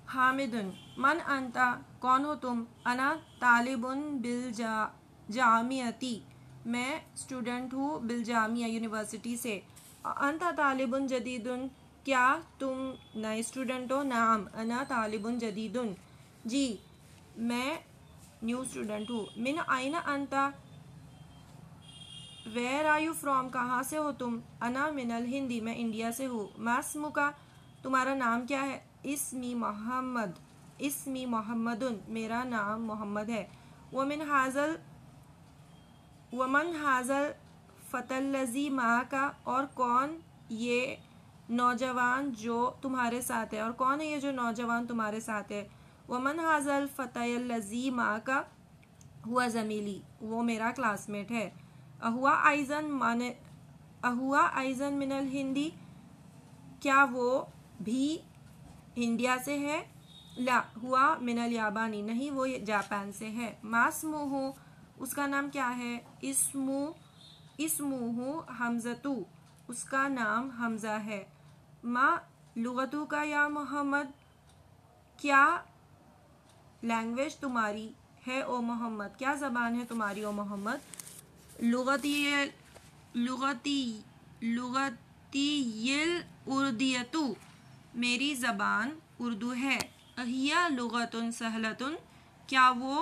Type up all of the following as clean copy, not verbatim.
हामिदुन मन अंता कौन हो तुम। अना तालिबुन जामियती मैं स्टूडेंट हूँ बिलजामिया यूनिवर्सिटी से। अंता तालिबुन जदीदुन क्या तुम नए स्टूडेंट हो। नाम अना तालिबुन जदीदुन जी मैं न्यू स्टूडेंट हूँ। मिन आइना अंता वेयर आर यू फ्रॉम कहाँ से हो तुम। अना मिनल हिंदी मैं इंडिया से हूँ। मास्मुका तुम्हारा नाम क्या है। इस्मी मोहम्मदुन मेरा नाम मोहम्मद है। वमन हाजल फतल्लजी माँ का और कौन ये नौजवान जो तुम्हारे साथ है। और कौन है ये जो नौजवान तुम्हारे साथ है। वमन हाजल फतल्लजी माँ का हुआ ज़मीली वो मेरा क्लासमेट है। अहुआ आइजन मिनल हिंदी क्या वो भी इंडिया से है। ला हुआ मिनल याबानी नहीं वो जापान से है। मास्मुहु उसका नाम क्या है। इसमुहु हमजतु उसका नाम हमजा है। मा लुगतु का या मोहम्मद क्या लैंग्वेज तुम्हारी है ओ मोहम्मद क्या ज़बान है तुम्हारी ओ मोहम्मद। लुगतीयल उर्दियतु मेरी ज़बान उर्दू है। अहिया लुगतुन सहलतुन क्या वो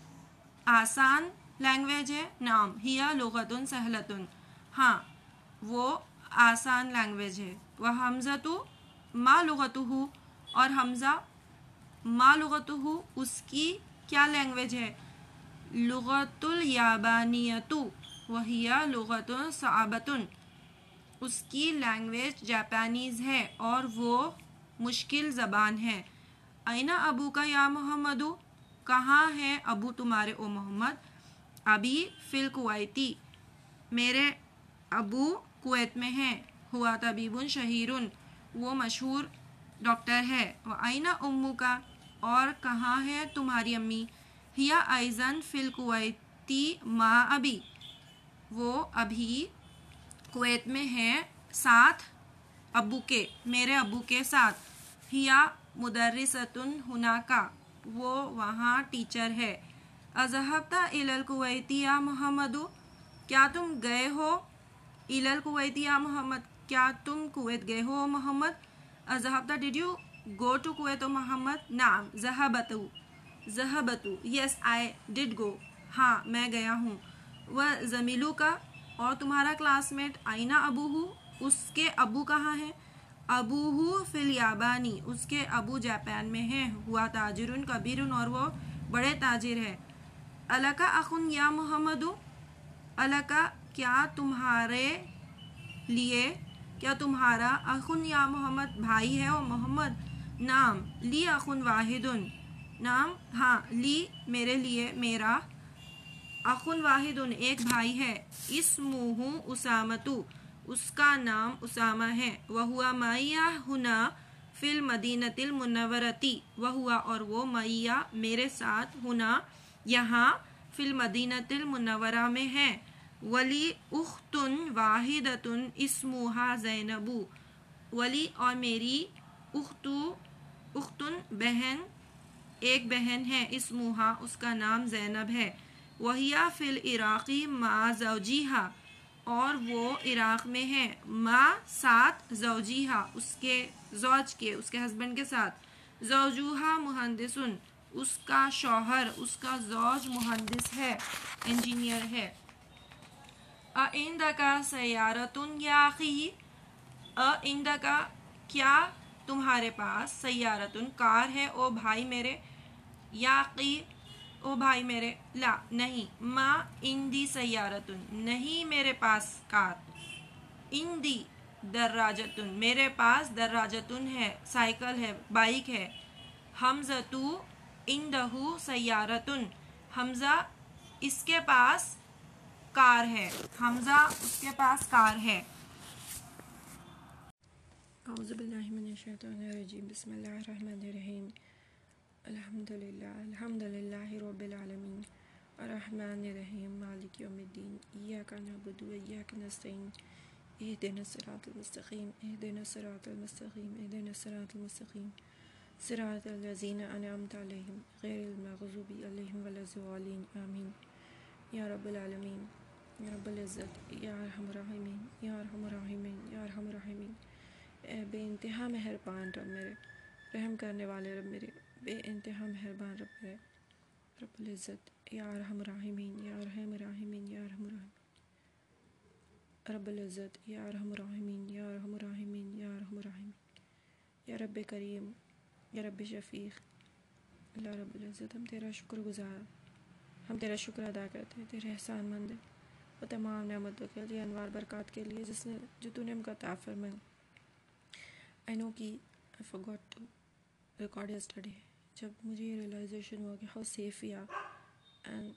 आसान लैंग्वेज है। नाम हिया लुगतुन सहलतुन हाँ वो आसान लैंग्वेज है। वह हमज़तु मा लुगतुहु और हमज़ा मा लुगतुहु उसकी क्या लैंग्वेज है। लुगतुल याबानियतु वहिया लुगतुन सआबतुन उसकी लैंग्वेज जापानीज़ है और वो मुश्किल ज़बान है। आइना अबू का या मोहम्मदु कहाँ है अबू तुम्हारे ओ मोहम्मद। अभी फिल कुवैती मेरे अबू कुवैत में हैं। हुआ तबीबुन शहीरुन वो मशहूर डॉक्टर है। व आइना उम्मू का और कहाँ है तुम्हारी अम्मी। हिया आइजन फिल कुवैती माँ अभी वो अभी कुवैत में है साथ अबू के मेरे अबू के साथ। हिया मुदर्रिसतुन हुनाका वो वहाँ टीचर है। अज़हबता इलल कुवैती या मोहम्मदु क्या तुम गए हो। इलल कुवैती या मोहम्मद क्या तुम कुवैत गए हो मोहम्मद। अज़हबता did you go to Kuwait O Muhammad. नाम ज़हबतु यस आई डिड गो हाँ मैं गया हूँ। वह ज़मीलू का और तुम्हारा क्लासमेट आइना अबूहू उसके अबू कहाँ हैं। अबूहू फिल याबानी उसके अबू जापान में हैं। हुआ ताजिरुन कबीरुन और वो बड़े ताजिर है। अलका अखुन या मोहम्मदु अलका क्या तुम्हारे लिए क्या तुम्हारा अखुन या मोहम्मद भाई है और मोहम्मद। नाम ली अखुन वाहिदुन नाम हाँ ली मेरे लिए मेरा अखुन वाहिदुन एक भाई है। इसमुहु उसामतु उसका नाम उसामा है। वह हुआ मैया हुना फिल मदीनतिल मुनव्वरती वह हुआ और वो मैया मेरे साथ हुना यहाँ फिल मदीनतिल मुनव्वरा में है। वली उख्तुन वाहिदतुन इसमुहा ज़ैनबू वली और मेरी उख्तुन बहन एक बहन है। इसमुहा उसका नाम ज़ैनब है। वहिया फिल इराक़ी मा ज़ौजीहा और वो इराक़ में है। माँ साथ ज़ौजीहा उसके ज़ौज के उसके हस्बैंड के साथ। ज़ौजूहा मुहंदिसुन उसका शौहर उसका ज़ौज मुहंदिस है इंजीनियर है। इंदका सयारतुन या अखी इंदका क्या तुम्हारे पास सयारतुन कार है ओ भाई मेरे। याकी ओ भाई मेरे ला नहीं। माँ इंदी सयारतुन नहीं मेरे पास कार। इंदी दर्राजतुन मेरे पास दर्राजतुन है साइकिल है बाइक है। हमज़तु इंदहु सयारतुन हमज़ा इसके पास कार है। हमज़ा उसके पास कार है। औज़ु बिल्लाहि मिनश शैतानिर रजीम बिस्मिल्लाहिर रहीम अल्हम्दुलिल्लाहि रब्बिल आलमीन अर्रहमानिर रहीम मालिकि यौमिद्दीन इय्याका नअबुदु व इय्याका नस्तईन इहदिनस सिरातल मुस्तक़ीम इहदिनस सिरातल मुस्तक़ीम इहदिनस सिरातल मुस्तक़ीम सिरातल लज़ीना अनअमत अलैहिम गैरिल मग़ज़ूबि अलैहिम वलज़्ज़ालिन आमीन। या रब्बल आलमीन, या रब्बुल इज़्ज़त, या अरहमर राहिमीन, या अरहमर राहिमीन, या अरहमर राहिमीन। ए बेइंतहा मेहरबान रब मेरे, रहम करने वाले रब मेरे, बेइंतहा मेहरबान रब मेरे, रब्बुल इज़्ज़त, या अरहमर राहिमीन, या अरहमर राहिमीन, या अरहमर राहिमीन। रब्बुल इज़्ज़त, या अरहमर राहिमीन, या अरहमर राहिमीन, या अरहमर राहिमीन। या रब्बे करीम, या रब्बे शफ़ीक़, अल्लाह रब्बुल इज़्ज़त, हम तेरा शुक्रगुज़ार, हम तेरा शुक्र अदा करते हैं, तेरे एहसानमंद हैं वो तमाम नेमतों के लिए, अनवार बरक़ात के लिए जिसने जो तूने हमको अता फरमाई। आई नो कि I forgot to record yesterday, जब मुझे ये रियलाइजेशन हुआ कि how safe we are and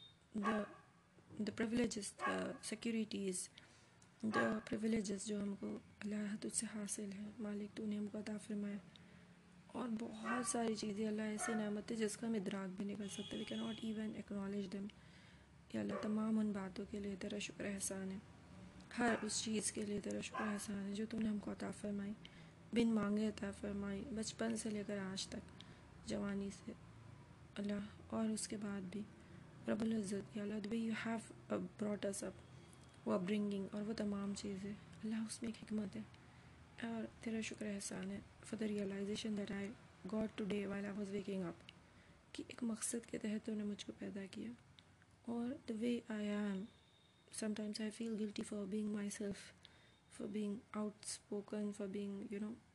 the privileges, the securities, the privileges जो हमको अल्लाह तुझसे हासिल है, मालिक तूने हमको अता फरमाया। और बहुत सारी चीज़ें अल्लाह ऐसी नेमत है जिसका हम इदराक भी नहीं कर सकते, we can not even acknowledge them. या अल्लाह तमाम उन बातों के लिए तेरा शुक्र एहसान है, हर उस चीज़ के लिए तेरा शुक्र एहसान है जो तूने हमको अता फरमाई, बिन मांगे अता फरमाई, बचपन से लेकर आज तक, जवानी से अल्लाह, और उसके बाद भी रब्बुल इज़्ज़त, या अल्लाह the way you have brought us up, वो अपब्रिंगिंग और वो तमाम चीज़ें अल्लाह, उसमें एक हिकमत है और तेरा शुक्र एहसान है for the realisation that I got today while I was waking up, कि एक मकसद के तहत तूने मुझको पैदा किया। और the way I am, sometimes I feel guilty for being my self, for being outspoken, for being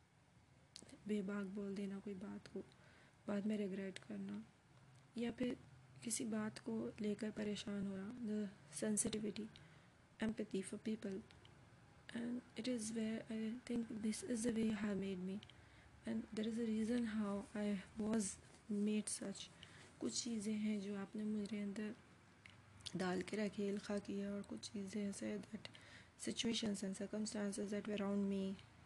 बेबाक बोल देना कोई बात को, बाद में रिग्रेट करना, या फिर किसी बात को लेकर परेशान होना, the sensitivity, empathy for people, and it is where I think this is the way you have made me, and there is a reason how I was made such. कुछ चीज़ें हैं जो आपने मेरे अंदर डाल के रखी, इल्खा किया, और कुछ चीज़ें ऐसे that situations and circumstances that were around me,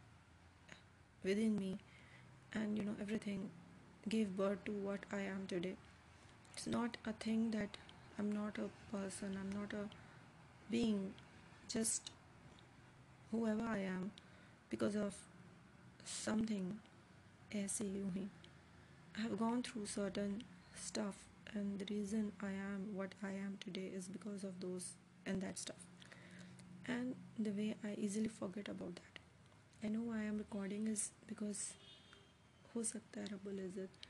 within me, and everything gave birth to what I am today. It's not a thing that I'm not a person, I'm not a being, just whoever I am because of something, ऐसे यूं ही I have gone through certain stuff, and the reason I am what I am today is because of those and that stuff, and the way I easily forget about that. I know I am recording is because हो सकता है रब्बुल इज़्ज़त,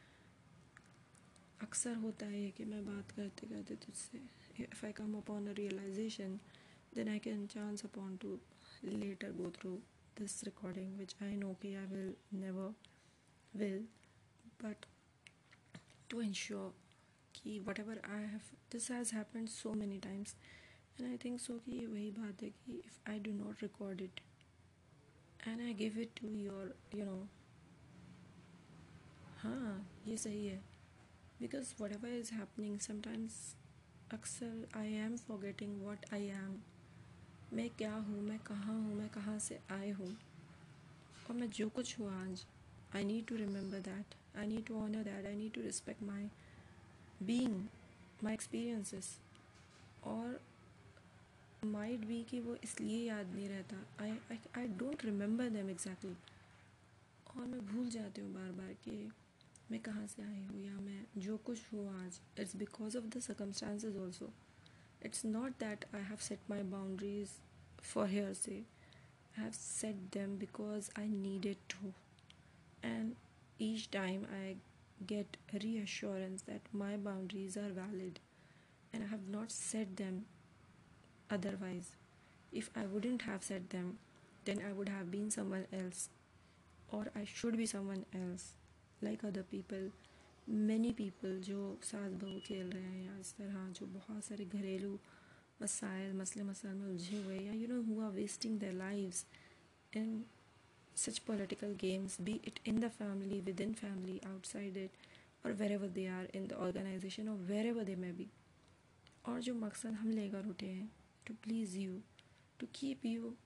अक्सर होता है कि मैं बात करते करते तुझसे, if I come upon a realization, then I can chance upon to later go through this recording, which I know कि I will never will, but to ensure कि whatever I have, this has happened so many times, and I think so कि वही बात है कि if I do not record it and I give it to your हाँ ये सही है, because whatever is happening sometimes, अक्सर I am forgetting what I am, मैं क्या हूँ, मैं कहाँ से आए हूँ, और मैं जो कुछ हूँ आज, I need to remember that, I need to honor that, I need to respect my being, my experiences, और might be कि वो इसलिए याद नहीं रहता, I don't remember them exactly, और मैं भूल जाती हूँ बार बार कि मैं कहाँ से आई हूँ, या मैं जो कुछ हूँ आज, it's because of the circumstances also. It's not that I have set my boundaries for hearsay, I have set them because I needed to, and each time I get reassurance that my boundaries are valid, and I have not set them otherwise. If I wouldn't have set them, then I would have been someone else, or I should be someone else, like other people, many people जो सास बहू खेल रहे हैं, या इस तरह जो बहुत सारे घरेलू मसले मसाइल में उलझे हुए, या who are wasting their lives in such political games, be it in the family, within family, outside it, or wherever they are in the organization, or wherever they may be. और जो मकसद हम लेकर उठे हैं, to please you, to keep you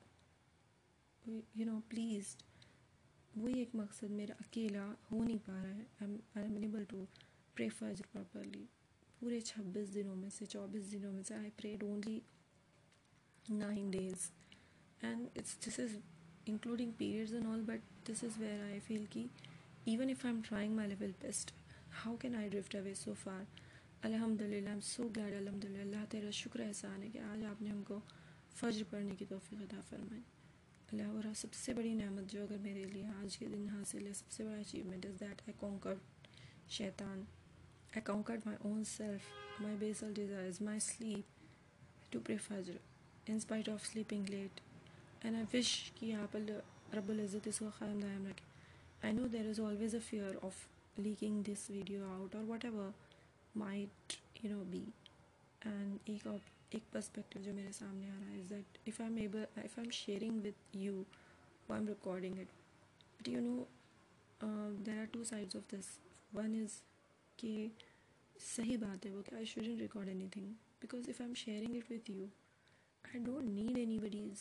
pleased, वही एक मकसद मेरा अकेला हो नहीं पा रहा है. I am unable to pray फजर प्रॉपरली. पूरे 26 दिनों में से 24 दिनों में से I prayed only 9 days, and this is including periods and all, but this is where I feel कि even if I'm trying my level best, how can I drift away so far? अल्हम्दुलिल्लाह, I'm so glad, अल्हम्दुलिल्लाह तेरा शुक्र एहसान है कि आज आपने हमको फज्र पढ़ने की तौफीक अता फरमाई। अल्लाह, और सबसे बड़ी नेमत जो अगर मेरे लिए आज के दिन हासिल है, सबसे बड़ा achievement is that I conquered शैतान, I conquered my own self, my basal desires, my sleep to pray Fajr in spite of sleeping late. And I wish कि आप रब्बुल इज़्ज़त इसको क़ायम दायम रखें. I know there is always a fear of leaking this video out or whatever might be. And एक perspective जो मेरे सामने आ रहा है is that if I'm sharing with you while I'm recording it, but there are two sides of this. One is कि सही बात है वो कि I shouldn't record anything, because if I'm sharing it with you, I don't need anybody's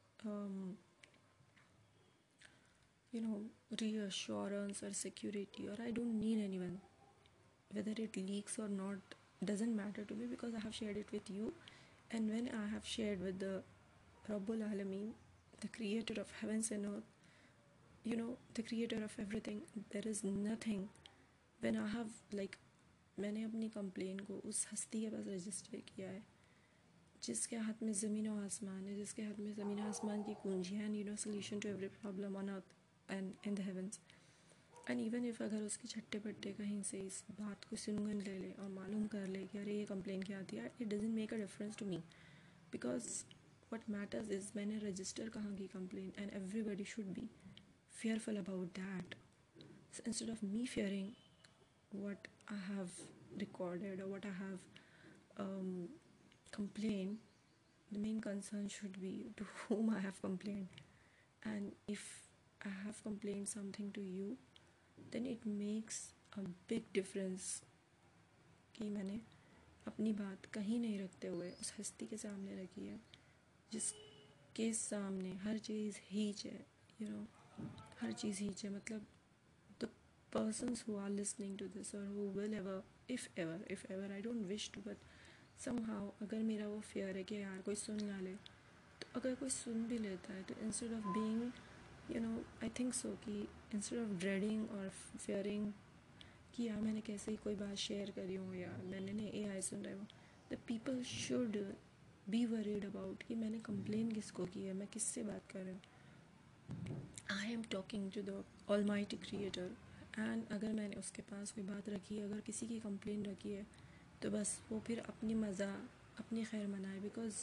reassurance or security, or I don't need anyone. Whether it leaks or not doesn't matter to me, because I have shared it with you. And when I have shared with the Rabbul Alameen, the creator of heavens and earth, the creator of everything, there is nothing. When I have मैंने अपनी complain को उस हस्ती के पास register किया है जिसके हाथ में ज़मीन और आसमान है, जिसके हाथ में ज़मीन और आसमान की कुंजियाँ and solution to every problem on earth and in the heavens. And even if अगर उसके छट्टे पट्टे कहीं से इस बात को सुनगन ले ले और मालूम कर ले कि अरे ये कंप्लेन क्या आती है, it doesn't make a difference to me, because what matters is मैंने रजिस्टर कहाँ की complain, and everybody should be fearful about that. So instead of me fearing what I have recorded or what I have complained, the main concern should be to whom I have complained. And if I have complained something to you, then it makes a big difference कि मैंने अपनी बात कहीं नहीं रखते हुए उस हस्ती के सामने रखी है जिसके सामने हर चीज़ हीच है, हर चीज़ हीच है. मतलब the persons who are listening to this or who will ever, if ever, I don't wish to, but somehow अगर मेरा वो fear है कि यार कोई सुन ना ले, तो अगर कोई सुन भी लेता है तो instead of being I think so कि instead of dreading or fearing कि यार मैंने कैसे ही कोई बात शेयर करी हूँ या मैंने AI सुन रहा है वो, the people should be worried about कि मैंने कंप्लेन किसको की है, मैं किससे बात कर रही हूँ. I am talking to the Almighty Creator. And अगर मैंने उसके पास कोई बात रखी है, अगर किसी की कंप्लेन रखी है, तो बस वो फिर अपनी मज़ा अपनी खैर मनाए, because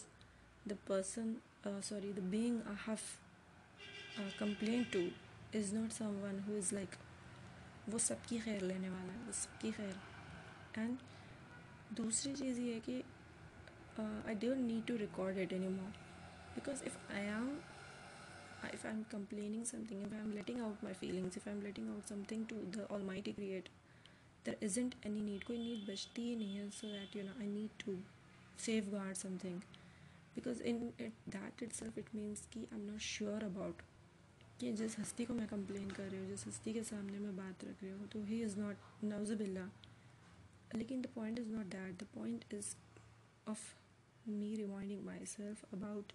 the being I have complained to is not someone who is वो सबकी खैर लेने वाला है, वो सबकी खैर. एंड दूसरी चीज़ ये है कि I don't need to record it anymore, because if I'm complaining something, if I'm letting out my feelings, if I'm letting out something to the Almighty Creator, there isn't any need, कोई need बचती ही नहीं है, so that I need to safeguard something, because in that itself it means कि I'm not sure about कि जिस हस्ती को मैं कंप्लेन कर रही हूँ, जिस हस्ती के सामने मैं बात रख रही हूँ, तो he is not, नाउज़ुबिल्लाह. लेकिन the point is not that, the point is of me reminding myself about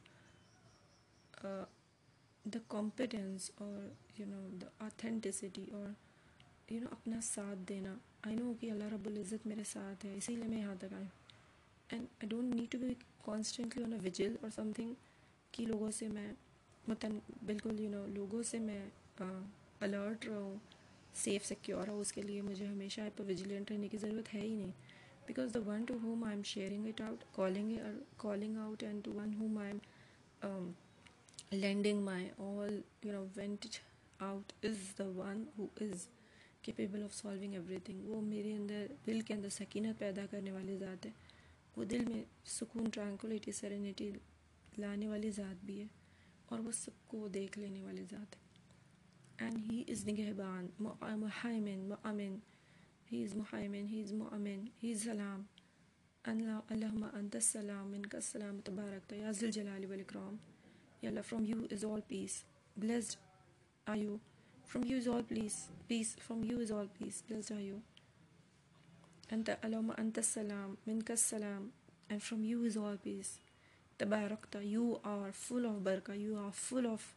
the competence or the authenticity or अपना साथ देना. I know कि अल्लाह रब्बुल इज़्ज़त मेरे साथ है, इसीलिए मैं यहाँ तक आई. And I don't need to be constantly on a vigil or something कि लोगों से मैं बिल्कुल लोगों से मैं अलर्ट रहूँ, सेफ सिक्योर हो. उसके लिए मुझे हमेशा आप विजिलेंट रहने की ज़रूरत है ही नहीं, because the one to whom I am sharing it out, calling out, and to one whom I am lending my all vent out is the one who is capable of solving everything. वो मेरे अंदर दिल के अंदर सकीनत पैदा करने वाली ज़ात है, वो दिल में सुकून, ट्रैंक्विलिटी, सेरेनिटी लाने वाली ज़ात भी है, और वो सबको देख लेने वाली ज़ात है. And he is निगहबान, मुहाइमिन, मुअमिन. He is मुहाइमिन, he is मुअमिन, he is सलाम. Allahumma anta salam, minka salam, tabarakta ya zil jalali wal ikram. Ya Allah, from you is all peace, blessed are you. From you is all peace, from you is all peace, blessed are you. Allahumma anta salam, minka salam, and from you is all peace. Tabarakta, you are full of barakah, you are full of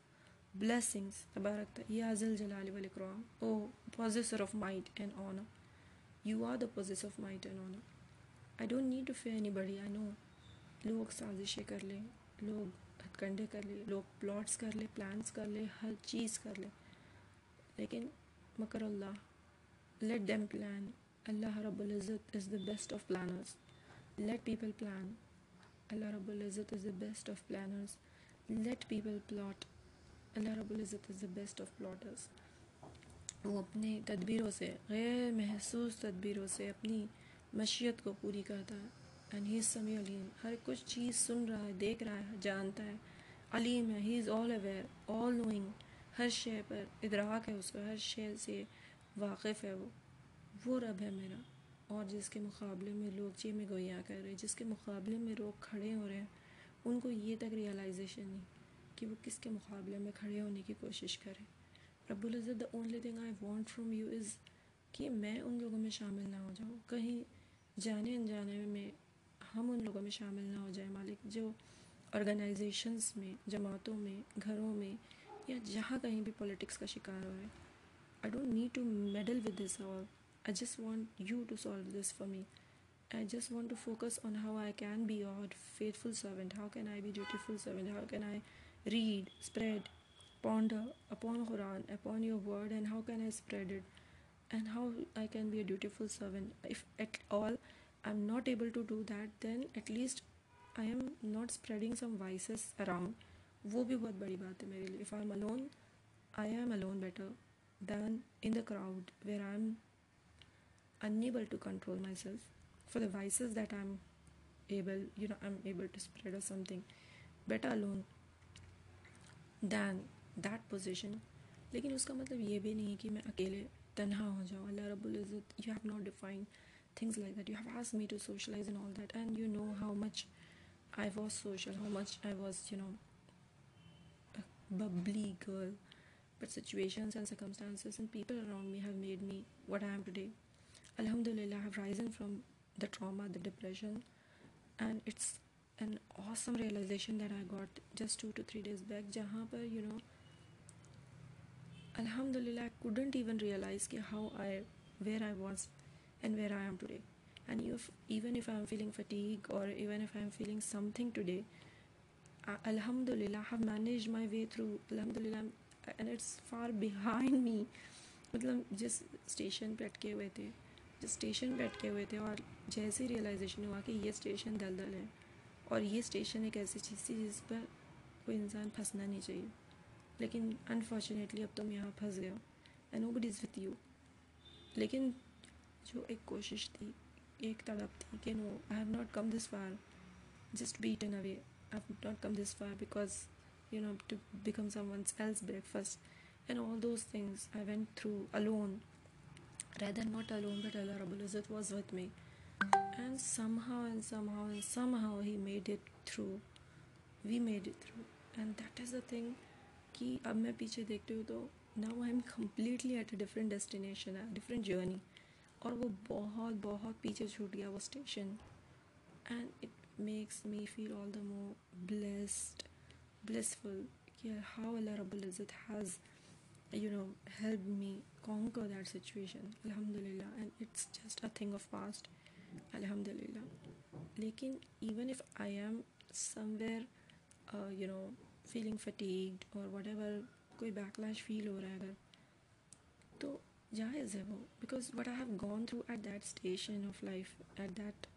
blessings, tabarakta, ya zal jalali wal ikram, O possessor of might and honor. You are the possessor of might and honor. I don't need to fear anybody. I know लोग साजिशें कर लें, लोग हथकंडे कर ले, लोग plots कर ले, plans कर ले, हर चीज़ कर ले, लेकिन मकर अल्लाह, let them plan. Allah Rabbul Izzat is the best of planners. Let people plan. Allah Rabbul Izzat is the best of planners. Let people plot. Allah Rabbul Izzat is the best of plotters. वो अपने तदबीरों से, गैर महसूस तदबीरों से अपनी मशीयत को पूरी करता है. एंड ही इज़ समी अलीम. हर कुछ चीज़ सुन रहा है, देख रहा है, जानता है, अलीम है. He is all aware, all knowing. हर शे पर इदराक है उसका, हर शे से वाकिफ़ है. वो रब है मेरा. और जिसके मुकाबले में लोग ची में गोया कर रहे हैं, जिसके मुकाबले में लोग खड़े हो रहे हैं, उनको ये तक रियलाइजेशन नहीं कि वो किसके मुकाबले में खड़े होने की कोशिश करें. रब्बुल इज़्ज़त, the only thing I want from you is कि मैं उन लोगों में शामिल ना हो जाऊँ, कहीं जाने अनजाने में हम उन लोगों में शामिल ना हो जाए मालिक, जो ऑर्गेनाइजेशंस में, जमातों में, घरों में, या जहाँ कहीं भी पॉलिटिक्स का शिकार हो रहे हैं. I don't need to meddle with this all. I just want you to solve this for me. I just want to focus on how I can be your faithful servant. How can I be dutiful servant? How can I read, spread, ponder upon Quran, upon your word, and how can I spread it? And how I can be a dutiful servant. If at all I'm not able to do that, then at least I am not spreading some vices around. वो भी बहुत बड़ी बात है मेरे लिए. If I'm alone, I am alone better than in the crowd where I'm unable to control myself for the vices that I'm able to spread or something. Better alone than that position. लेकिन उसका मतलब ये भी नहीं है कि मैं अकेले तन्हा हो जाऊँ. अल्लाह रब्बुल इज़्ज़त, you have not defined things like that. You have asked me to socialize and all that, and you know how much I was social, how much I was, a bubbly girl. But situations and circumstances and people around me have made me what I am today. Alhamdulillah, I have risen from the trauma, the depression, and it's an awesome realization that I got just 2 to 3 days back, jahan par, Alhamdulillah, I couldn't even realize where I was and where I am today. And even if I am feeling fatigue, or even if I am feeling something today, Alhamdulillah, I have managed my way through. Alhamdulillah, and it's far behind me. मतलब जिस station पे अटके हुए थे और जैसे realisation हुआ कि ये स्टेशन दलदल है और ये स्टेशन एक ऐसी चीज़ थी जिस पर कोई इंसान फंसना नहीं चाहिए, लेकिन अनफॉर्चुनेटली अब तुम यहाँ फंस गए हो and nobody is with you. लेकिन जो एक कोशिश थी, एक तड़प थी कि no, I have not come this far just beaten away. I've not come this far because to become someone else's breakfast and all those things I went through alone, rather not alone, but Allah Rabbul Izzat was with me, and somehow he made it through. We made it through, and that is the thing कि अब मैं पीछे देखती हूँ तो now I'm completely at a different destination, a different journey, और वो बहुत पीछे छूट गया वो station. And it makes me feel all the more blissful, how Allah Rabbul Izzat has helped me conquer that situation. Alhamdulillah. And it's just a thing of past. Alhamdulillah. Lekin even if I am somewhere feeling fatigued or whatever, कोई backlash feel हो रहा है अगर, तो जायज़ है वो, because what I have gone through at that station of life, at that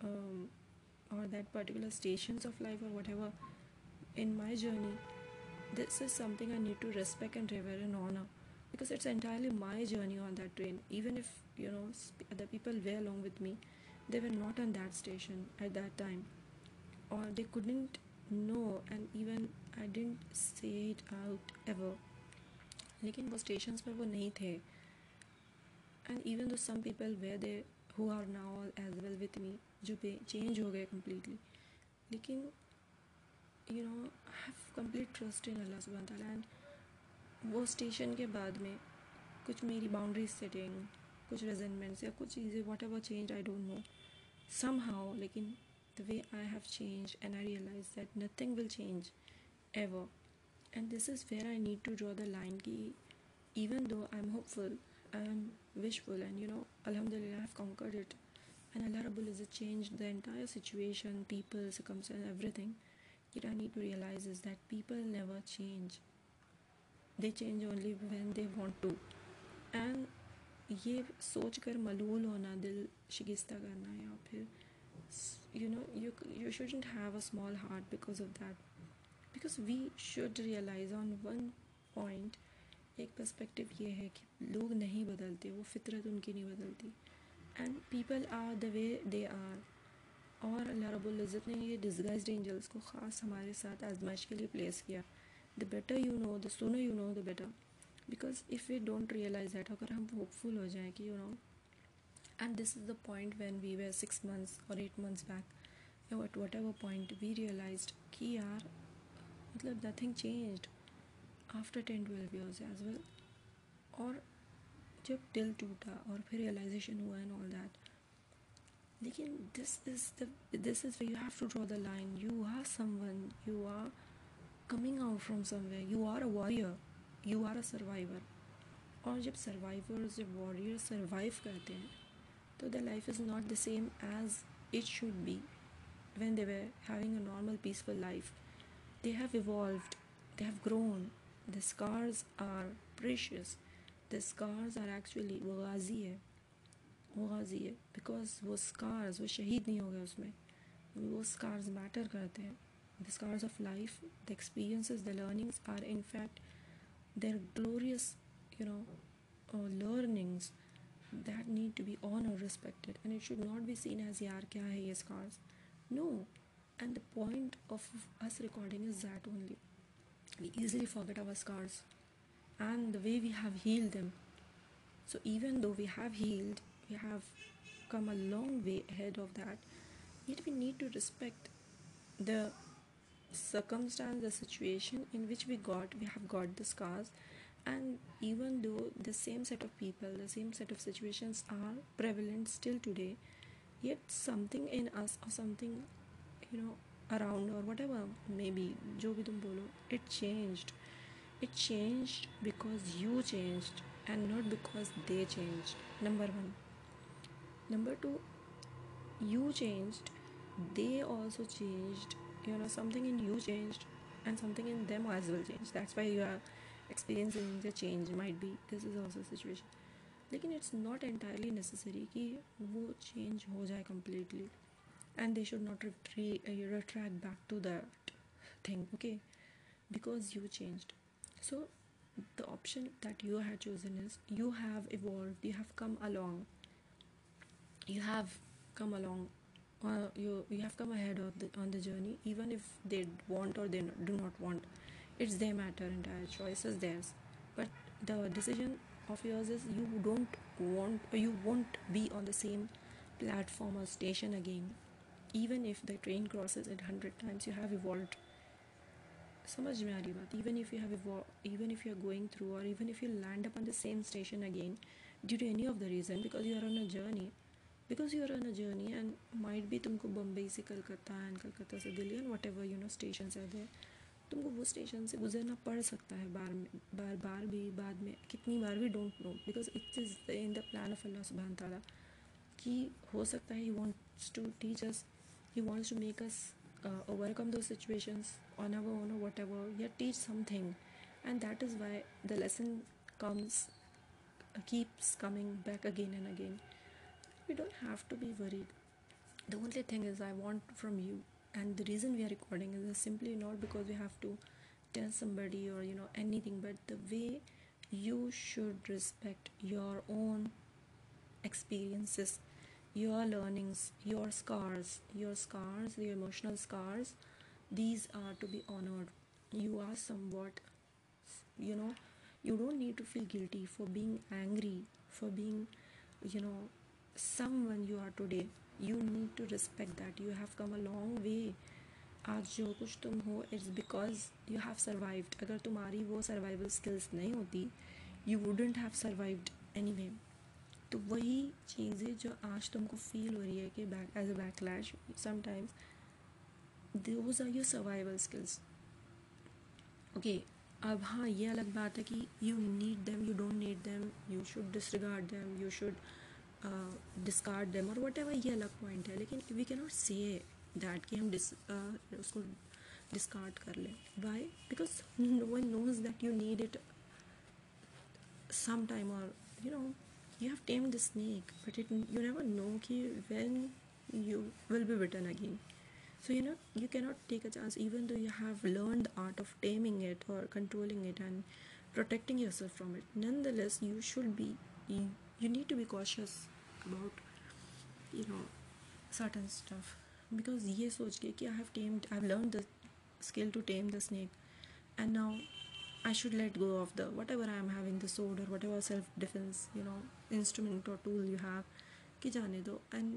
or that particular stations of life or whatever in my journey, this is something I need to respect and revere and honor, because it's entirely my journey on that train. Even if other people were along with me, they were not on that station at that time, or they couldn't know, and even I didn't say it out ever. लेकिन वो stations पर वो नहीं थे, and even though some people were there who are now as well with me, जो पे change हो गए completely, लेकिन I have complete trust in Allah subhanahu wa ta'ala. And वो स्टेशन के बाद में कुछ मेरी बाउंड्रीज सेटिंग, कुछ रेजेंटमेंट्स या कुछ चीज़ें whatever changed, I don't know, somehow, लेकिन the way I have changed, and I realized that nothing will change ever. And this is where I need to draw the line ki even though I'm hopeful, I'm wishful, and alhamdulillah I've conquered it, and Allah Rabbul Izzat changed the entire situation, people, circumstance, everything. Yet I need to realize is that people never change. They change only when they want to. And ये सोच कर मलूल होना, दिल शिकस्ता करना, या फिर you shouldn't have a small heart because of that. Because we should realize on one point, एक perspective ये है कि लोग नहीं बदलते, वो फितरत उनकी नहीं बदलती, and people are the way they are. और अल्लाह रब्बुल इज़्ज़त ने ये डिस्गाइज्ड एंजल्स को ख़ास हमारे साथ आजमाइश के लिए प्लेस किया. The better you know, the sooner you know, the better. Because if we don't realise that, अगर हम होपफुल हो जाएं कि and this is the point when we were 6 months or 8 months back, at whatever point we realized कि यार मतलब nothing changed after 10-12 years as well. और जब दिल टूटा और फिर realization हुआ and all that, लेकिन this is where you have to draw the line. You are someone, you are coming out from somewhere, you are a warrior, you are a survivor. और जब survivors, जब warriors survive करते हैं, so their life is not the same as it should be when they were having a normal peaceful life. They have evolved, they have grown. The scars are precious. The scars are actually वो गाजी है because वो scars, वो शहीद नहीं हो गए उसमें, वो scars matter करते हैं. The scars of life, the experiences, the learnings are in fact they're glorious learnings that need to be honored, respected, and it should not be seen as yaar kya hai ye scars. No. And the point of us recording is that only we easily forget our scars and the way we have healed them. So even though we have healed, we have come a long way ahead of that, yet we need to respect the circumstance, the situation in which we have got the scars. And even though the same set of people, the same set of situations are prevalent still today, yet something in us or something around or whatever maybe, जो भी तुम बोलो, it changed because you changed and not because they changed. Number one. Number two, you changed, they also changed, something in you changed and something in them as well changed. That's why you are experiencing the change. Might be this is also a situation, लेकिन it's not entirely necessary कि वो change हो जाए completely, and they should not retract back to that thing, okay, because you changed. So the option that you had chosen is you have evolved, you have come along, you have come ahead on the journey, even if they want or they do not want. It's their matter, entire choice is theirs. But the decision of yours is you don't want, or you won't be on the same platform or station again, even if the train crosses it 100 times. You have evolved. समझ में आ रही बात? Even if you have evolved, even if you are going through, or even if you land up on the same station again due to any of the reason, because you are on a journey, and might be तुमको बम्बई से Calcutta and Calcutta से Delhi and whatever stations are there, तुमको वो station से गुजरना पड़ सकता है बार भी, बाद में कितनी बार भी, don't know, because it is in the plan of अल्लाह सुब्हान ताला कि हो सकता है he wants to teach us, he wants to make us overcome those situations on our own or whatever, yet teach something, and that is why the lesson keeps coming back again and again. We don't have to be worried. The only thing is I want from you, and the reason we are recording is simply not because we have to tell somebody or anything, but the way you should respect your own experiences, your learnings, your scars, the emotional scars. These are to be honored. You are somewhat, you don't need to feel guilty for being angry, for being someone you are today. You need to respect that you have come a long way. आज जो कुछ तुम हो, it's because you have survived. अगर तुम्हारी वो survival skills नहीं होती, you wouldn't have survived anyway. तो वही चीज़ें जो आज तुमको फील हो रही है कि as a backlash, sometimes those are your survival skills. Okay, अब हाँ, ये अलग बात है कि you need them, you don't need them, you should disregard them, you should discard them और वट एवर, ये अलग पॉइंट है. लेकिन we can not say that कि हम उसको डिस्कार्ड कर लें. Why? Because no one knows that you need it sometime, or you have tamed the snake, but you never know when you will be bitten again. So you cannot take a chance, even though you have learned the art of taming it or controlling it and protecting yourself from it. Nonetheless, you need to be cautious about certain stuff, because ये सोच के कि I've learned the skill to tame the snake, and now I should let go of the whatever I am having, the sword or whatever self-defense instrument or tool you have, कि जाने दो. And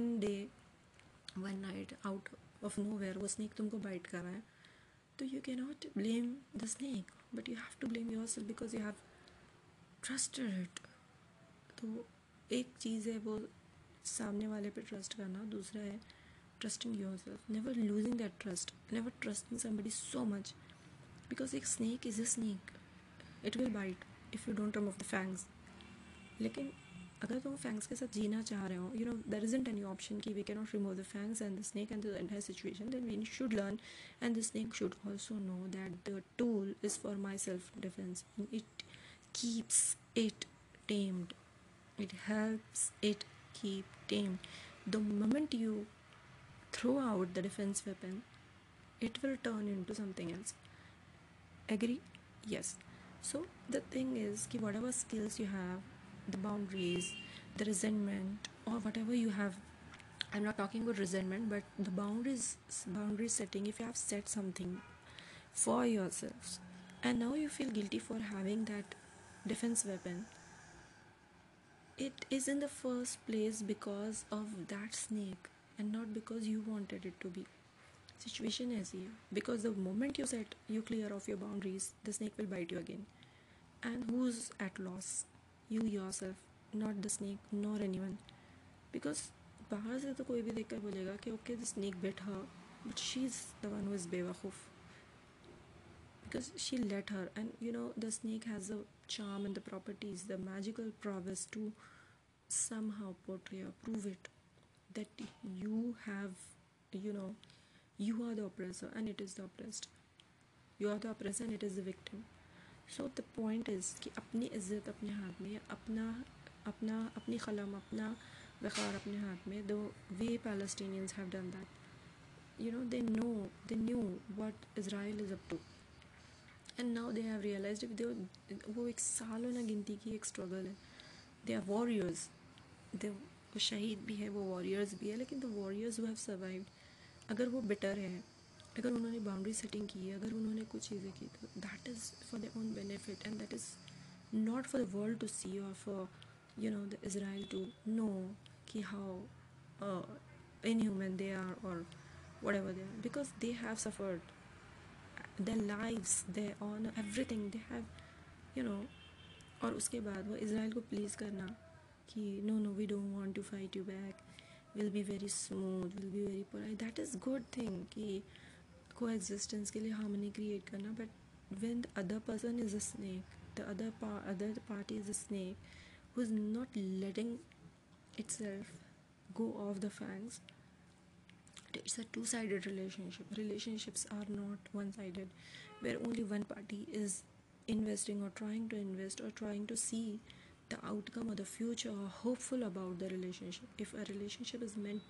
one night, out of nowhere, वो snake तुमको bite कर रहा है, तो you cannot blame the snake, but you have to blame yourself because you have trusted it. तो एक चीज़ है वो सामने वाले पे ट्रस्ट करना, दूसरा है trusting yourself, never losing that trust, never trusting somebody so much, because एक snake is a snake, it will bite if you don't remove the fangs. लेकिन अगर तुम फैंग्स के साथ जीना चाह रहे हो, देयर इजंट एनी ऑप्शन कि we can not remove the fangs and the snake and the entire situation, then we should learn and the snake should also know that the tool is for my self defence. It keeps it tamed. It helps it keep tamed. The moment you throw out the defense weapon, it will turn into something else. Agree? Yes. So the thing is कि whatever skills you have, the boundaries, the resentment, or whatever you have, I'm not talking about resentment, but the boundary setting, if you have set something for yourselves and now you feel guilty for having that defense weapon, it is in the first place because of that snake and not because you wanted it to be. Situation ऐसी है, because the moment you clear off your boundaries, the snake will bite you again. And who's at loss? You yourself, not the snake nor anyone. Because बाहर से तो कोई भी देखकर बोलेगा कि okay, the snake bit her, but she's the one who is बेवकूफ़, because she let her. And the snake has the charm and the properties, the magical prowess to somehow portray or prove it that you have you are the oppressor and it is the oppressed, you are the oppressor and it is the victim. So the point is कि अपनी इज्जत अपने हाथ में, अपनी कलम, अपना वक़ार अपने हाथ में. The way Palestinians have done that, they knew what Israel is up to, and now they have realized if वो एक सालों ना गिनती की एक स्ट्रगल है. They are warriors, वो शहीद भी है, वो वॉरियर्स भी है, लेकिन the warriors who have survived, अगर वो बेटर है, अगर उन्होंने बाउंड्री सेटिंग की है, अगर उन्होंने कुछ चीज़ें की, तो that is for their own benefit and that is not for the world to see और for the Israel to know कि how inhuman they are or whatever they are, because they have suffered their lives, their honor, everything they have. और उसके बाद वो Israel को please करना कि no, we don't want to fight you back, will be very smooth, will be very polite, that is good thing कि coexistence के लिए harmony create करना. but when the other person is a snake, the other party is a snake who is not letting itself go off the fangs, it's a two-sided relationship. Relationships are not one-sided where only one party is investing or trying to invest or trying to see the outcome or the future or hopeful about the relationship. If a relationship is meant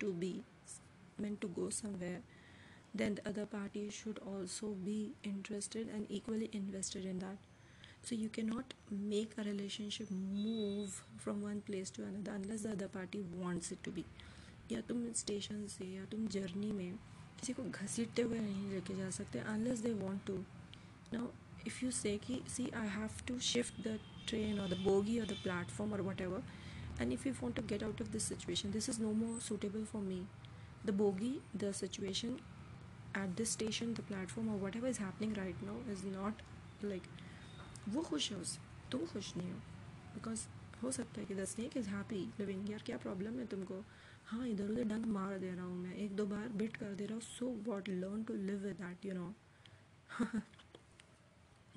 to go somewhere, then the other party should also be interested and equally invested in that. So you cannot make a relationship move from one place to another unless the other party wants it to be. या तुम station से या तुम journey में किसी को घसीटते हुए नहीं लेके जा सकते unless they want to. Now if you say कि see I have to shift the train or the bogie or the platform or whatever, and if you want to get out of this situation, this is no more suitable for me, the bogie, the situation at this station, the platform or whatever is happening right now is not like वो खुश है उससे, तुम खुश नहीं हो. Because हो सकता है कि the snake is happy living, यार क्या प्रॉब्लम है तुमको, हाँ इधर उधर डंक मार दे रहा हूँ मैं, एक दो बार बिट कर दे रहा हूँ, so what, learn to live with that.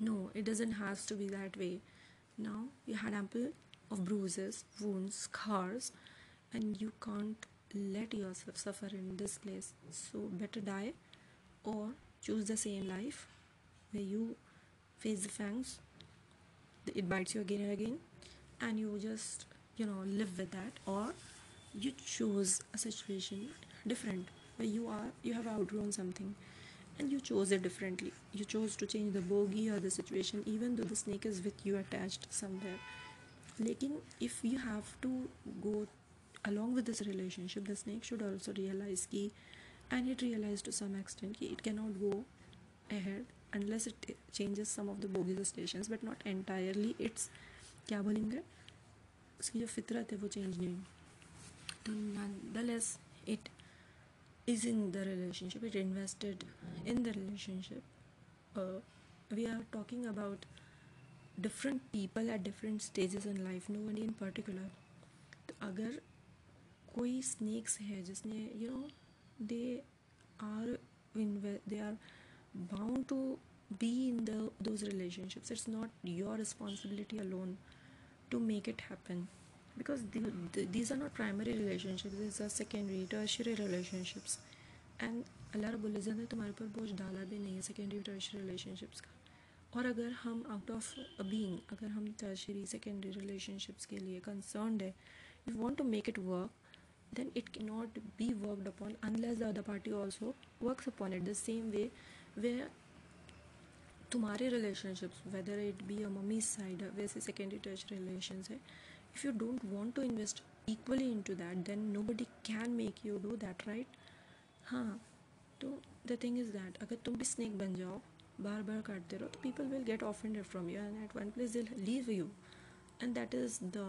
No, it doesn't have to be that way. Now you had ample of bruises, wounds, scars, and you can't let yourself suffer in this place. So better die or choose the same life where you face the fangs, it bites you again and again, and you just live with that, or you choose a situation different where you have outgrown something and you chose it differently. You chose to change the bogey or the situation even though the snake is with you attached somewhere. Lekin if you have to go along with this relationship, the snake should also realize ki, and it realized to some extent ki it cannot go ahead unless it changes some of the bogies or stations, but not entirely. It's क्या बोलेंगे, उसकी जो फितरत है वो change नहीं. तो nonetheless it is in the relationship, it invested in the relationship. We are talking about different people at different stages in life, nobody in particular. तो अगर कोई snakes है जिसने they are bound to be in those relationships, it's not your responsibility alone to make it happen, because these are not primary relationships, these are secondary, tertiary relationships. And अल्लाह रब्बुल इज़्ज़त ने तुम्हारे ऊपर बोझ डाला भी नहीं है सेकेंडरी टर्शियरी रिलेशनशिप्स का. और अगर हम आउट ऑफ बीइंग, अगर हम टर्शियरी सेकेंडरी रिलेशनशिप्स के लिए कंसर्न्ड है, you want to make it work, then it cannot be worked upon unless the other party also works upon it. The same way where तुम्हारे relationships, whether it be a mummy's side, वैसे secondary tertiary relations है, if you don't want to invest equally into that, then nobody can make you do that, right? हाँ, तो the thing is that अगर तुम भी snake बन जाओ, बार बार काटते रहो, तो people will get offended from you and at one place they'll leave you, and that is the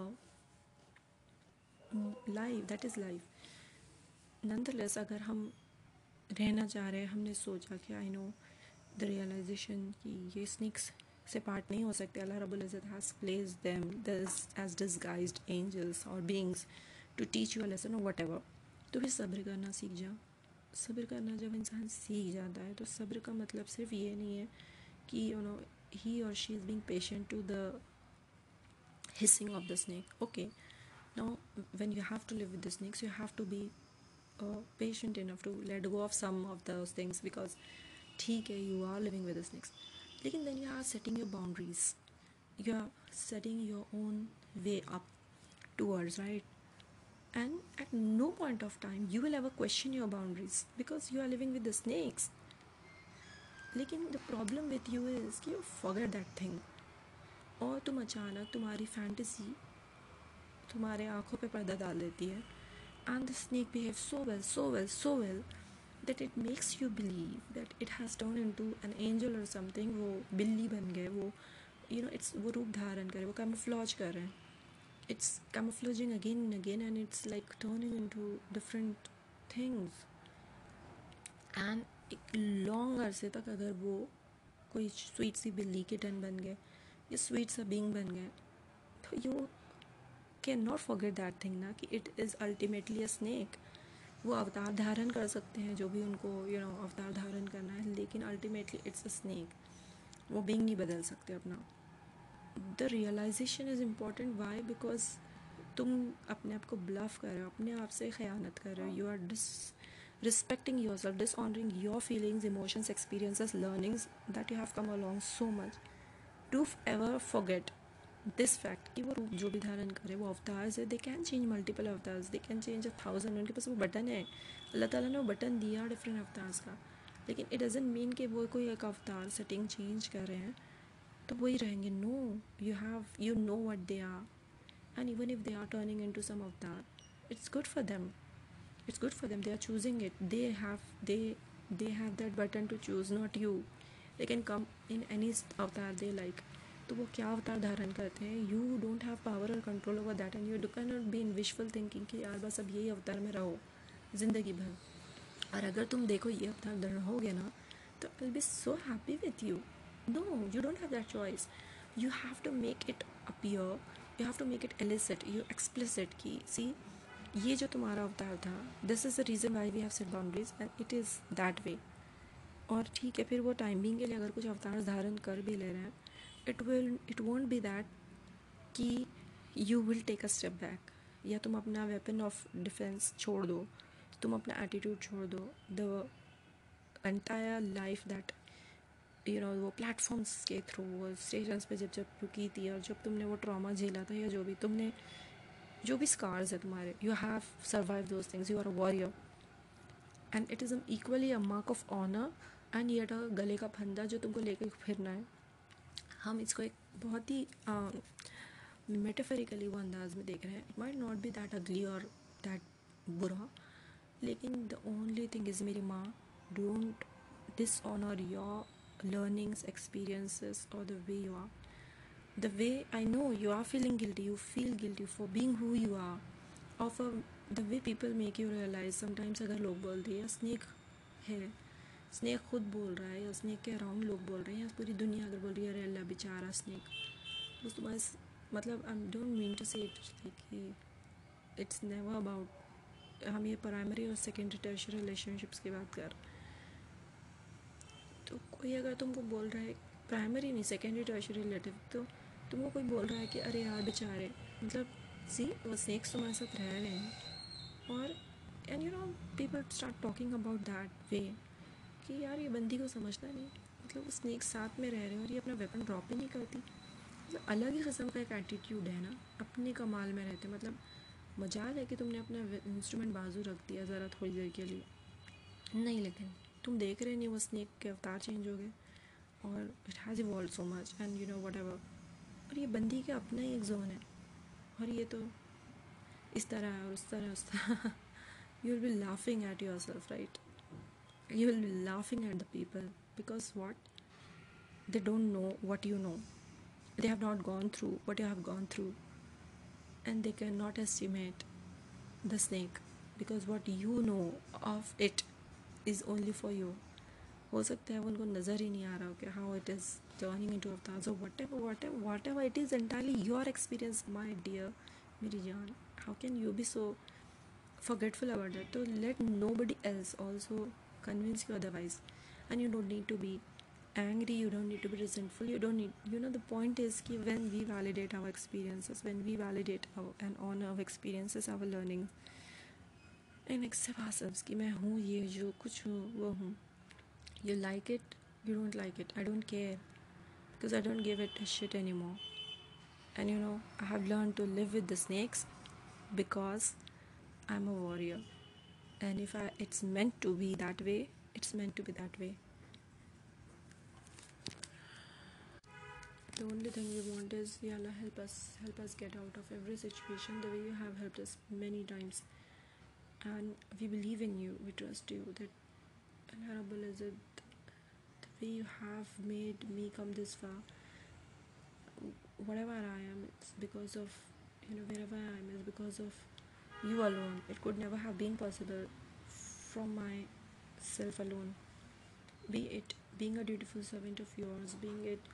life, that is life. Nonetheless अगर हम रहना चाह रहे हैं, हमने सोचा कि आई नो द रियलाइजेशन कि ये स्नेक्स से पार्ट नहीं हो सकते, अल्लाह रब्बुल इज़्ज़त has placed them as disguised angels और beings to teach you a lesson और व्हाटएवर. तो फिर सब्र करना सीख जा. सब्र करना जब इंसान सीख जाता है, तो सब्र का मतलब सिर्फ ये नहीं है कि ही और she is being patient to the hissing of the snake. Okay, now when you have to live with the snakes, you have to be patient enough to let go of some of those things, because ठीक है, you are living with the snakes, लेकिन then you are setting your boundaries, you are setting your own way up towards, right? And at no point of time you will ever question your boundaries because you are living with the snakes. लेकिन the problem with you is कि you forget that thing, और तुम अचानक तुम्हारी fantasy तुम्हारे आँखों पे पर्दा डाल देती है, and the snake behaves so well that it makes you believe that it has turned into an angel or something. वो बिल्ली बन गए, वो it's वो रूप धारण करे, वो camouflage कर रहे हैं, it's camouflaging again and again, and it's like turning into different things. and एक लॉन्ग अरसे तक अगर वो कोई स्वीट सी बिल्ली किटन बन गए या स्वीट सा बींग बन गए, तो you can not forget that thing ना कि it is ultimately a snake. वो अवतार धारण कर सकते हैं जो भी उनको अवतार धारण करना है, लेकिन अल्टीमेटली इट्स अ स्नेक. वो बीइंग नहीं बदल सकते अपना. The realisation is important. Why? Because तुम अपने आप को ब्लफ कर रहे हो, अपने आप से ख़यानत कर रहे हो. You are disrespecting yourself, dishonoring your feelings, emotions, experiences, learnings that you have come along so much to ever forget this fact कि वो रूप जो भी धारण करे वो अवतार्स है. They can change multiple avatars, they can change 1,000. उनके पास वो बटन है, अल्लाह ताला ने वो बटन दिया डिफरेंट अवतार्स का, लेकिन इट डजंट मीन कि वो कोई एक अवतार सेटिंग चेंज कर रहे हैं तो वही रहेंगे. No, you know what they are, and even if they are turning into some avatar, it's good for them. They are choosing it. They have that button to choose, not you. They can come in any avatar they like. तो वो क्या अवतार धारण करते हैं, you don't have power और control over that, and you can not be in wishful thinking कि यार बस अब यही अवतार में रहो ज़िंदगी भर. और अगर तुम देखो ये अवतार धारण हो गया ना, तो I will be so happy with you. No, you don't have that choice. You have to make it appear, you have to make it elicit, you explicit कि सी ये जो तुम्हारा अवतार था, this is the reason why we have set boundaries and it is that way. और ठीक है, फिर वो टाइमिंग के लिए अगर कुछ अवतार धारण कर भी ले रहे हैं it won't be that कि you will take a step back, या तुम अपना weapon of defense छोड़ दो, तुम अपना attitude छोड़ दो. The entire life that वो प्लेटफॉर्म्स के थ्रू, वो स्टेशंस पे जब रुकी थी, और जब तुमने वो ट्रॉमा झेला था, या जो भी तुमने, जो भी स्कार्स है तुम्हारे, you have survive those things, you are a warrior, and it is equally a mark of honour and yet a गले का फंदा जो तुमको लेकर फिरना है. हम इसको एक बहुत ही मेटाफरिकली वो अंदाज में देख रहे हैं. It might not be that ugly और दैट बुरा, लेकिन द ओनली थिंग इज़ मेरी माँ, don't dishonour your learnings, experiences, or the way you are. The way I know you are feeling guilty, you feel guilty for being who you are, or for the way people make you realize sometimes. अगर लोग बोलते हैं snake है, snake खुद बोल रहा है, या स्नेक के अराउंड लोग बोल रहे हैं, या पूरी दुनिया अगर बोल रही है अरे अल्लाह बेचारा स्नेक, उस तुम्हारे मतलब I don't mean to say like it's never about, हम ये प्राइमरी और सेकेंडरी टर्शियरी रिलेशनशिप्स की बात कर. तो कोई अगर तुमको बोल रहा है, प्राइमरी नहीं सेकेंडरी टर्शियरी रिलेटिव, तो तुमको कोई बोल रहा है कि अरे यार बेचारे, मतलब सी वो स्नेक्स तुम्हारे साथ रह रहे हैं, और and people start talking about that way कि यार ये बंदी को समझना नहीं, मतलब वो स्नेक्स साथ में रह रहे हैं और ये अपना वेपन ड्रॉप ही नहीं करती. मतलब अलग ही किस्म का एक एटीट्यूड है ना, अपने कमाल में रहते. मतलब मजाल है कि तुमने अपना इंस्ट्रूमेंट बाजू रख दिया ज़रा थोड़ी देर के लिए, नहीं, लेकिन तुम देख रहे नहीं वो स्नेक के अवतार चेंज हो गए, और it has evolve so much and whatever. और ये बंदी का अपना ही एक जोन है, और ये तो इस तरह है और उस तरह उस तरह. You will be laughing at yourself, right? You will be laughing at the people because what they don't know what you know, they have not gone through what you have gone through, and they cannot estimate the snake because what you know of it is only for you. हो सकता है वो उनको नज़र ही नहीं आ रहा हो कि how it is turning into avatars or whatever it is entirely your experience, my dear, मेरी जान. How can you be so forgetful about that? So let nobody else also convince you otherwise, and you don't need to be angry, you don't need to be resentful, you don't need, the point is कि when we validate our experiences, when we validate and honor our experiences, our learning, and accept ourselves कि मैं हूँ ये जो कुछ हूँ वो हूँ. You like it, you don't like it, I don't care, because I don't give it a shit anymore. And I have learned to live with the snakes because I'm a warrior, and if it's meant to be that way, it's meant to be that way. The only thing we want is, Ya Allah, help us get out of every situation the way you have helped us many times. And we believe in you, we trust you, that Allah Rabbul Izzat, the way you have made me come this far, whatever I am, it's because of, wherever I am is because of you alone. It could never have been possible from myself alone. Be it being a dutiful servant of yours, being it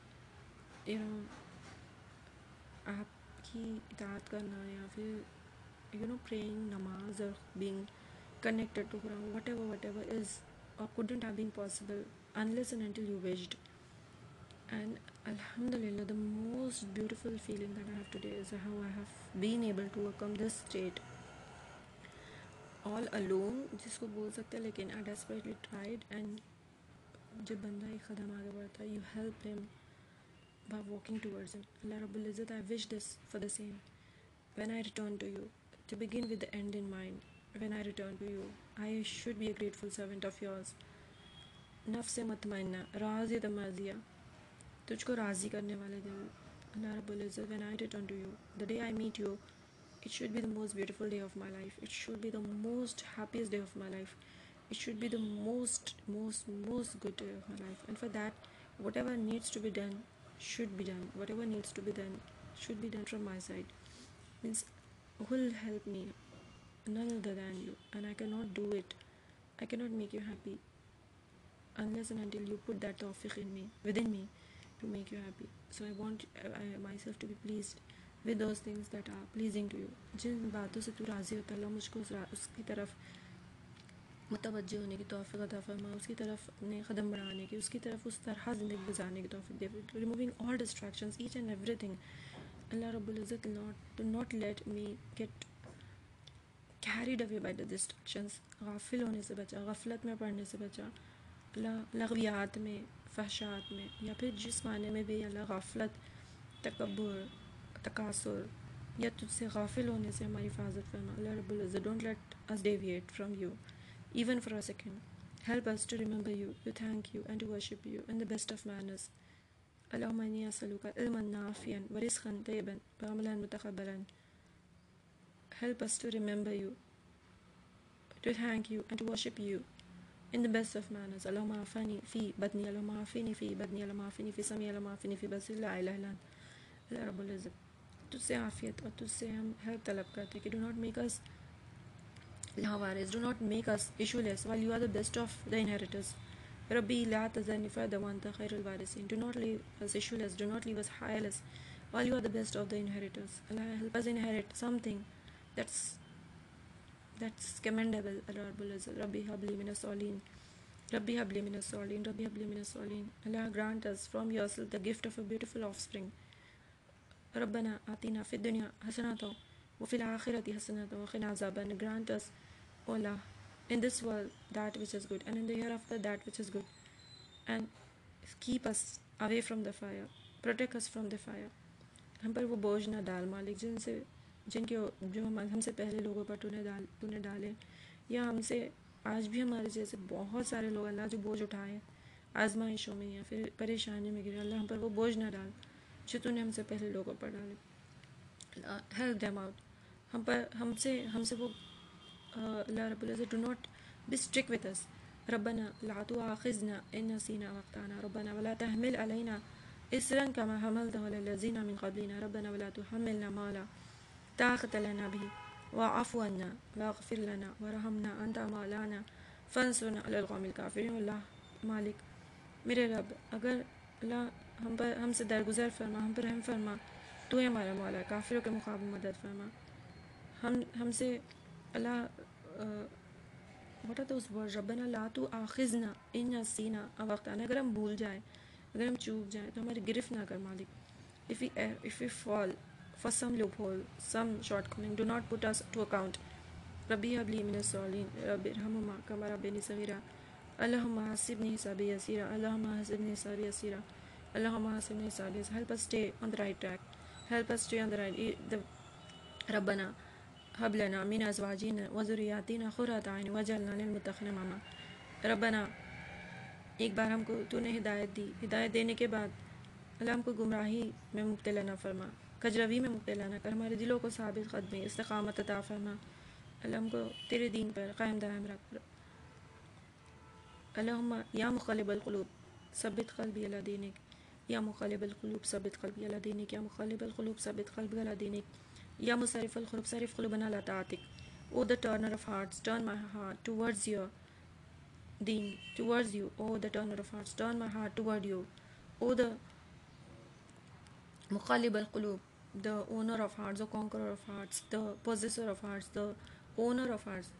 आपकी इताअत करना, या फिर praying namaz or being connected to Quran, whatever is or couldn't have been possible unless and until you wished. And alhamdulillah, the most beautiful feeling that I have today is how I have been able to overcome this state all alone, जिसको बोल सकते हैं, लेकिन I desperately tried. And जब बंदा एक कदम आगे बढ़ता है, you help him by walking towards him. Allah Rabbul Izzat, I wish this for the same. When I return to you, to begin with the end in mind, when I return to you, I should be a grateful servant of yours. नफ्स मुतमइन्ना, राज़िया तमाज़िया, तुझको राज़ी करने वाले दिल. Allah Rabbul Izzat, when I return to you, the day I meet you, it should be the most beautiful day of my life. It should be the most happiest day of my life. It should be the most good day of my life. And for that, whatever needs to be done should be done. Whatever needs to be done should be done from my side. Means, who will help me? None other than you. And I cannot do it. I cannot make you happy unless and until you put that tawfiq in me, within me, to make you happy. So I want myself to be pleased with those things that are pleasing to you. जिन बातों से तू राज़ी होता है, अल्लाह मुझको उसकी तरफ मुतवज्जो होने की तौफ़ीक़ अता फ़रमा, उसकी तरफ अपने कदम बढ़ाने की, उसकी तरफ उस तरह ज़िंदगी गुजारने की तौफ़ीक़ दे, removing all distractions each and everything. अल्लाह रब्बुल इज़्ज़त do not let me get carried away by the distractions, गाफिल होने से बचा, गफलत में पड़ने से बचा, लगवियात में, फहशात में, या फिर जिस माने में भी अल्लाह गाफलत, तकब्बुर, तकासुर या तुझसे गाफिल होने से हमारी हिफाजत फरमा। अल्लाह रब्बुल इज़्ज़त don't let us deviate from you even for a second. Help us to remember you, to thank you, and to worship you in the best of manners. Allahumma inni as'aluka ilman nafi'an wa rizqan tayyiban wa amalan mutaqabbalan. Help us to remember you, to thank you, and to worship you in the best of manners. Allahumma afani fi badni, Allahumma afini fi badni, Allahumma afini fi sami, Allahumma afini fi basri, la ilaha illa ant. Allah Rabbul Izzat, तुझसे आफियत और तुझसे हम help तलब करते कि do not make us Lawaris, do not make us issueless while you are the best of the inheritors. Rabbi la tazarni farda wa anta khairul warisin. Do not leave us issueless, do not leave us hireless while you are the best of the inheritors. Allah, help us inherit something that's commendable. Rabbi habli minas solin. Rabbi habli minas solin. Rabbi habli minas solin. Allah, grant us from yourself the gift of a beautiful offspring. Rabbana atina fid dunya hasanatan wa fil akhirati hasanatan wa qina azaban. Grant us, O Allah, in this world that which is good, and in the hereafter that which is good, and keep us away from the fire, protect us from the fire. हम पर वो बोझ ना डाल मालिक जिनके जो हमसे पहले लोगों पर तूने डाले, या हमसे आज भी हमारे जैसे बहुत सारे लोग अल्लाह जो बोझ उठाए आजमाइशों में या फिर परेशानी में गिरे, अल्लाह हम पर वो बोझ ना डाल जो तूने हमसे पहले लोगों पर डाले। हेल्प देम आउट, हमसे वो अल्लाह रब्बुल इज़्ज़त, do not be strict with us. रब्बना ला तुआखिज़ना इन नसीना वअख्ताना, रब्बना वला तहमिल अलैना इसरन कमा हमलतहु अलल लज़ीना मिन क़ब्लिना, रब्बना वला तुहम्मिलना मा ला ताक़त लना बिही वअफ़ु अन्ना वअग़फ़िर लना वरहमना अंता मौलाना फ़ंसुरना अलल क़ौमिल काफ़िरीन। अल्लाह मालिक, मेरे रब, अगर अल्लाह हमसे दरगुज़र फरमा, हम पर रहम फरमा, तू है हमारा मौला, काफिरों के मुकाबले मदद फरमा। हमसे अल्लाह व्हाट आर दोज़ वर्ड्स, रब्बना ला तुआखिज़ना इन नसीना अव अख़्ताना, अगर हम भूल जाए, अगर हम चूक जाए तो हमारी गिरफ्त ना कर मालिक। If we fall for some loophole, some shortcoming, do not put us to account. Rabbi habli minas solihin, Rabbi irhamhuma kama rabbani saghira, Allahumma hasibni hisabi yasira, Allahumma hasibni hisabi yasira, Allahumma hasibni hisabi yasira. Help us stay on the right track. Help us stay on the right. Rabbana हब लना मिन अज़वाजिना व ज़ुर्रिय्यातिना क़ुर्रता अय्युन वजअलना लिलमुत्तक़ीना इमामा। रब्बना, एक बार हमको तूने हिदायत दी, हिदायत देने के बाद अल्लाह हमको गुमराही में मुब्तला न फरमा, कजरवी में मुब्तला न कर, हमारे दिलों को साबित क़दमी इस्तिक़ामत अता फरमा। अल्लाह हमको तेरे दीन पर कायम दायम रख। अल्लाहुम्मा या मुक़ल्लिबल क़ुलूब सब्बित क़ल्बी अला दीनिक, या मुक़ल्लिबल क़ुलूब सब्बित क़ल्बी अला दीनिक, या मुक़ल्लिबल क़ुलूब सब्बित क़ल्बी अला दीनिक, या मुसर्रिफ़ल क़ुलूब सरिफ़ क़ुलूबना अला ताअतिक। O the turner of hearts, turn my heart towards your deen, towards you. O the turner of hearts, turn my heart toward you. O the Muqallib al-Qulub, the owner of hearts, the conqueror of hearts, the possessor of hearts, the owner of hearts.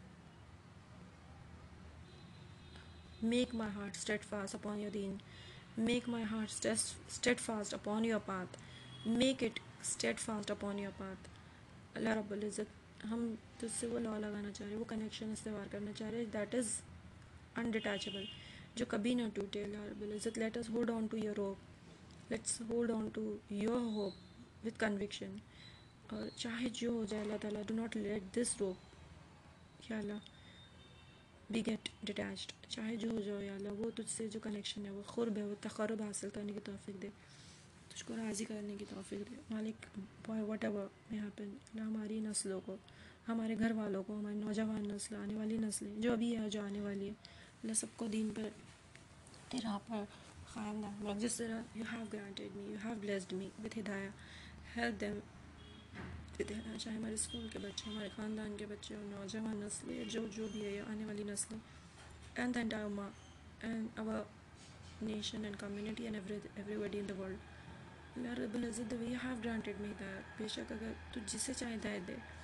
Make my heart steadfast upon your deen. Make my heart steadfast upon your path. Make it steadfast upon your path. अल्लाह रब्बुल इज़्ज़त, हम तुझसे वो law लगाना चाह रहे, वो connection इस्तेमाल करना चाह रहे, दैट इज़ अनडिटैचेबल, जो कभी ना टूटे। अल्लाह रब्बुल इज़्ज़त, let us hold on to your rope, let's hold on to your hope with conviction. और चाहे जो हो जाए अल्लाह ताला, do not let this rope, या अल्लाह, वी गेट डिटैच्ड। चाहे जो हो जाए या अल्लाह, वो तुझसे जो कनेक्शन है, वो क़ुर्ब है, वो तक़र्रुब हासिल करने की तौफ़ीक़ दे, तुझको राज़ी करने की तौफ़ीक़ दे मालिक। वट एवर मे हैपन, हमारी नस्लों को, हमारे घर वालों को, हमारी नौजवान नस्ल, आने वाली नस्लें जो अभी है, जो आने वाली है, अल्लाह सबको दीन पर, तेरा पर क़ायम रख। जिस तरह you have granted me, you have blessed me with हिदाया, हेल्प देम विद हिदाया। चाहे हमारे स्कूल के बच्चे, हमारे ख़ानदान के बच्चे, और नौजवान नस्लें जो भी है, या आने वाली नस्लें, एंड द एंटायर उम्मा and our nation and community and everybody in the world. अल्लाह रब्बुल इज़्ज़त, वी हैव ग्रांटेड मी हिदायत, बेशक अगर तू जिसे चाहे हिदायत दे,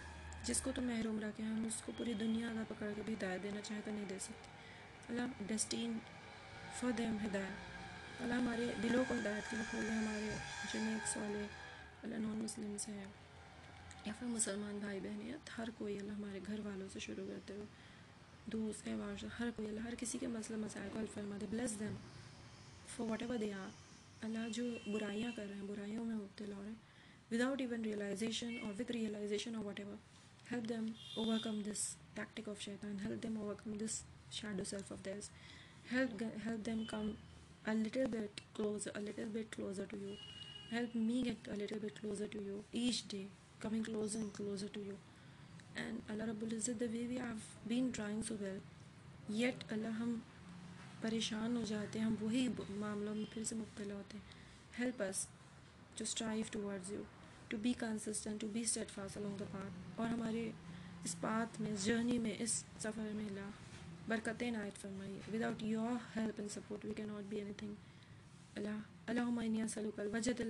जिसको तुम महरूम रखे हैं हम उसको पूरी दुनिया का पकड़ के भी हिदायत देना चाहे तो नहीं दे सकते। अल्लाह डेस्टीन फॉर देम हिदायत। अल्लाह हमारे दिलों को हिदायत के लिए खोले, हमारे जो नेक साले अल्लाह नॉन मुस्लिम्स हैं या फिर मुसलमान भाई बहन हैं, हर कोई अल्लाह हमारे घर वालों से शुरू करते हुए दोस्त अहबार से हर कोई अल्लाह हर किसी के मसले मसाइल को हल फरमा दे। Bless them for whatever they are. अल्लाह जो बुराइयाँ कर रहे हैं, बुराइयों में मुब्तला हो रहे हैं विदाउट इवन रियलाइजेशन और विद रियलाइजेशन और whatever, help them overcome this tactic of shaitan, help them overcome this shadow self of theirs, help them come a little bit closer to you, help me get a little bit closer to you each day, coming closer and closer to you. And Allah Rabbul Izzat, the way we have been trying so well, yet Allah हम परेशान हो जाते हैं, हम वही मामलों में फिर से मुब्तला होते हैं. Help us to strive towards you, to be consistent, to be steadfast along the path. और हमारे इस पाथ में, इस जर्नी में, इस सफ़र में अल्लाह बरकतें नायत फरमाइए. Without your help and support we can not be anything. अल्लाहुम्मा इन्नी असअलुकल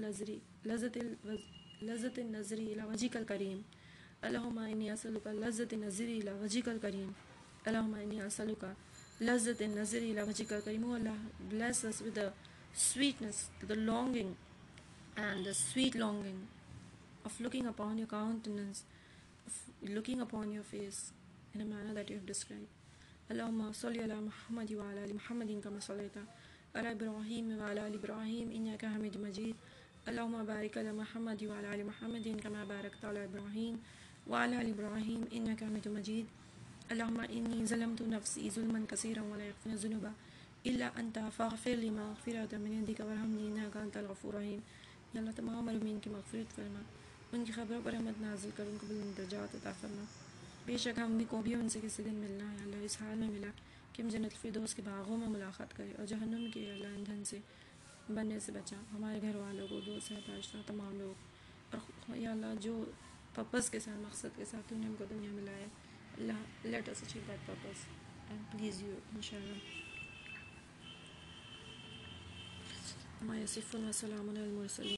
लज़्ज़तिन नज़री इला वजिकल करीम. अल्लाहुम्मा इन्नी असअलुकल लज़्ज़तिन नज़री इला वजिकल करीम. अल्लाहुम्मा इन्नी असअलुका लज़्ज़तिन नज़री इला वजिकल करीम. Oh Allah, bless us with the sweetness, the longing and the sweet longing of looking upon your countenance, of looking upon your face in a manner that you have described. Allahumma salli ala Muhammad wa ala ali Muhammadin kama sallaita ala Ibrahim wa ala ali Ibrahim innaka Hamidum Majid. Allahumma barik ala Muhammad wa ala ali Muhammadin kama barakta ala Ibrahim wa ala ali Ibrahim innaka Hamidum Majid. Allahumma inni zalamtu nafsi zulman kaseeran wa la yaghfiru dhunuba illa anta faghfir li maghfiratan min indika warhamni innaka antal ghafurur rahim. या अल्लाह तमाम मरमीन की मग़फ़िरत फरमा, उनकी ख़बरों पर रहमत नाज़िल कर, उनको बुलंद दर्जात अता फरमा. बेशक हम भी को भी उनसे किसी दिन मिलना है. अल्लाह इस हाल में मिला कि हम जन्नत फ़िरदौस के बागों में मुलाक़ात करें और जहन्नुम के अल्लाह ईंधन से बनने से बचा. हमारे घर वालों को, दोस्त सहबाज़ तमाम लोग, और या अल्लाह जो पर्पस के साथ, मकसद के साथ तूने हमको दुनिया में लाया, अल्लाह let us achieve that purpose and please you इंशाअल्लाह. मा यसिफ़ुन व सलामुन अलल मुरसलीन.